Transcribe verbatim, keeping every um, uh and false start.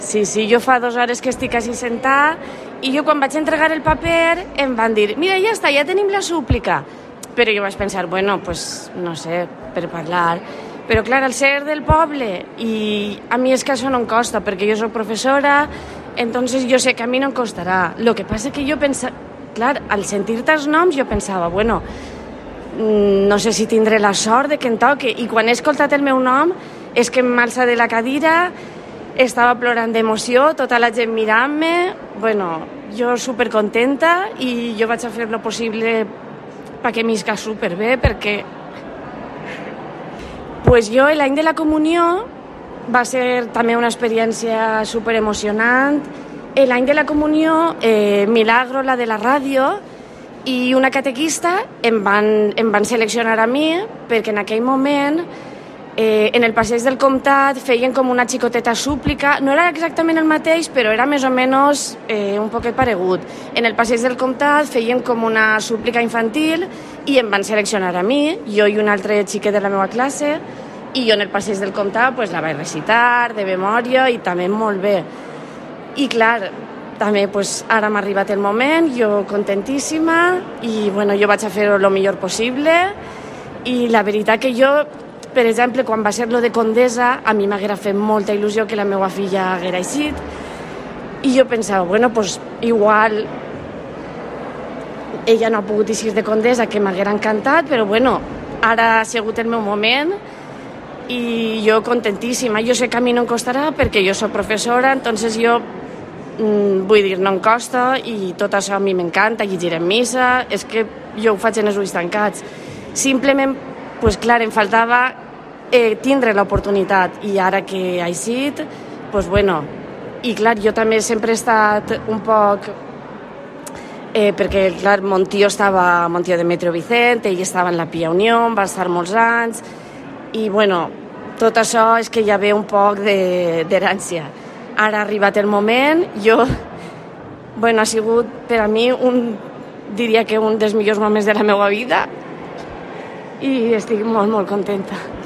Sí, sí, jo fa dues hores que estic així sentada i jo quan vaig entregar el paper em van dir, mira, ja està, ja tenim la súplica. Però jo vaig pensar, bueno, pues no sé, per parlar. Però clar, al ser del poble, i a mi és que això no em costa, perquè jo soc professora, entonces jo sé que a mi no em costarà. Lo que passa que jo pensava, clar, al sentir-te els noms jo pensava, bueno, no sé si tindré la sort de que em toque. I quan he escoltat el meu nom és que m'alça de la cadira, estava plorant d'emoció, tota la gent mirant-me, bueno, jo supercontenta i jo vaig a fer lo possible perquè m'isca superbé, perquè pues jo l'any de la comunió va ser també una experiència superemocionant. L'any de la comunió, eh, Milagro, la de la ràdio, i una catequista em van, em van seleccionar a mi perquè en aquell moment eh, en el passeig del comtat feien com una xicoteta súplica, no era exactament el mateix, però era més o menys eh, un poquet paregut. En el passeig del comtat feien com una súplica infantil i em van seleccionar a mi, jo i un altre xiquet de la meva classe, i jo en el passeig del comtat pues, la vaig recitar de memòria i també molt bé. I clar, també pues, ara m'ha arribat el moment, jo contentíssima, i bueno, jo vaig a fer-ho el millor possible, i la veritat que jo, per exemple, quan va ser lo de Condesa, a mi m'haguera fet molta il·lusió que la meva filla haguera eixit, i jo pensava, bueno, pues igual ella no ha pogut eixir de Condesa, que m'haguera encantat, però bueno, ara ha sigut el meu moment, i jo contentíssima. Jo sé que a mi no em costarà perquè jo soc professora, entonces jo mm, vull dir, no em costa i tot això a mi m'encanta, llegir en missa, és que jo ho faig en els ulls tancats. Simplement, pues clar, em faltava eh, tindre l'oportunitat i ara que ha eixit, pues bueno, i clar, jo també sempre he estat un poc eh, perquè clar, mon tio estava, mon tio Demetrio Vicente, ell estava en la Pia Unió, va estar molts anys, i bueno, tot això és que ja ve un poc d'herència. Ara ha arribat el moment, jo, bueno, ha sigut per a mi un, diria que un dels millors moments de la meva vida i estic molt, molt contenta.